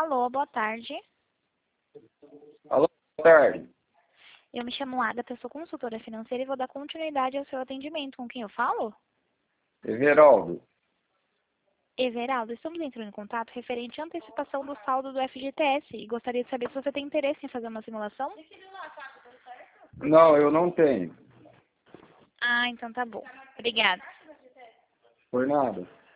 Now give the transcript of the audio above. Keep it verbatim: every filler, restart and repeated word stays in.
Alô, boa tarde. Alô, boa tarde. Eu me chamo Agatha, sou consultora financeira e vou dar continuidade ao seu atendimento. Com quem eu falo? Everaldo. Everaldo, estamos entrando em contato referente à antecipação do saldo do F G T S e gostaria de saber se você tem interesse em fazer uma simulação. Não, eu não tenho. Ah, então tá bom. Obrigada. Por nada.